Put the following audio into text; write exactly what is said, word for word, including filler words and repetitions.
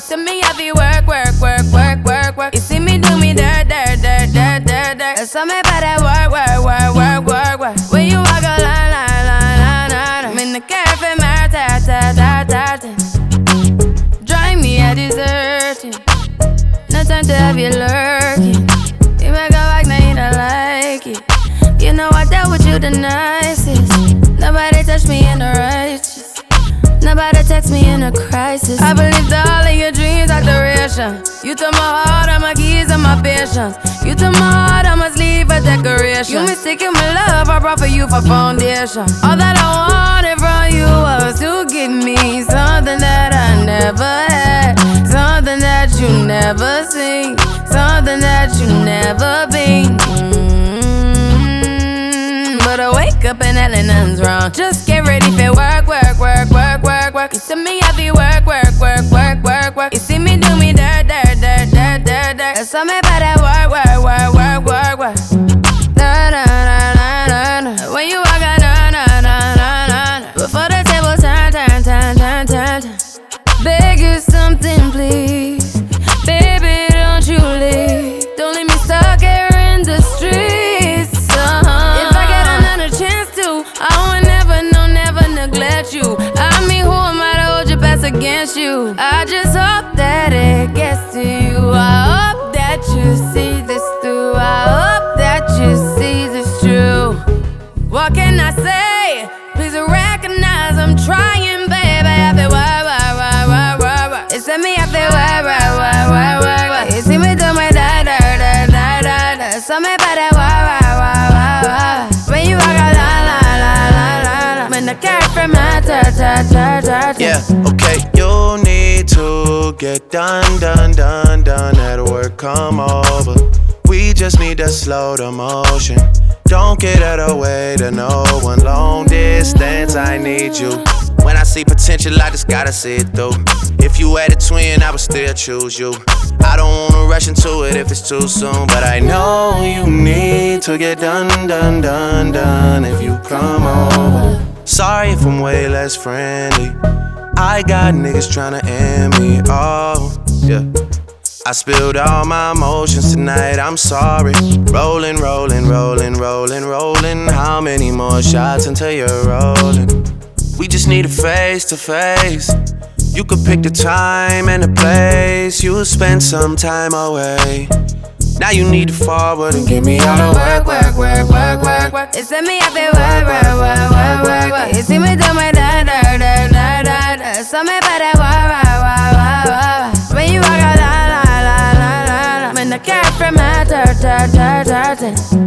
see me I be work, work, work, work, work, work. You see me do me dirt, dirt, dirt, dirt, dirt, dirt. There's something about that work, work, work, work, work, work. When you walk a line, line, line, line, line. I'm in the cafe, my ta, ta, ta, ta, ta. Drive me a deserting. No time to have you lurking. You make a like, now you don't like it. You know I dealt with you the nicest. Nobody touched me in the righteous. Nobody text me in a crisis. I believed all of your dreams are duration. You took my heart, all my keys, and my patience. You took my heart, I must leave a decoration. You mistaken my love, I brought for you for foundation. All that I wanted from you was to give me something that I never had, something that you never seen, something that you never been. Mm-hmm. But I wake up and hell nothing's wrong. Just get ready for work, work, work, work, work, work. You see me I be work, work, work, work, work, work. You see me do me dirt, dirt, dirt, dirt, dirt, dirt. There's something about that work, work, work, work, work, work. Da, da, da, da, da, da. When you walk out, na, na, na, na, na. Before the table turn, turn, turn, turn, turn, turn. Beg you something, please. Baby, don't you leave. Don't leave me stuck here in the streets. Uh-huh. If I get another chance to, I would never, no, never neglect you. I mean, who am I to hold your best against you? I just hope that it gets to you. I hope that you see this through. I hope that you see this true. What can I say? Please recognize I'm trying, baby. I feel why, why, why, why, why, why. It's me, I feel why, why, why, why, why, why. You see me do my da, da, da, da, da, da. Something about that why, why, why, why, why. When you walk out, la, la, la, la, la, la. When the cat from my ta, ta, ta, ta, ta. Yeah, okay, you need to get done, done, done, done. At work, come over. We just need to slow the motion. Don't get out of the way to no one. Long distance, I need you. When I see potential, I just gotta see it through. If you had a twin, I would still choose you. I don't wanna rush into it if it's too soon, but I know you need to get done, done, done, done if you come over. Sorry if I'm way less friendly. I got niggas tryna end me, oh, yeah. I spilled all my emotions tonight, I'm sorry. Rolling, rolling, rolling, rolling, rolling. How many more shots until you're rolling? We just need a face to face. You could pick the time and the place. You'll spend some time away. Now you need to forward and give me all the work, work, work, work, work, work. It's me I feel work, work, work, work, work, work. You see me do my da, da, da, da, da, da. Something about that wah, wah, wah, wah, wah. When you walk out, la, la, la, la, la. When the cat from my ta, ta, ta, ta, ta.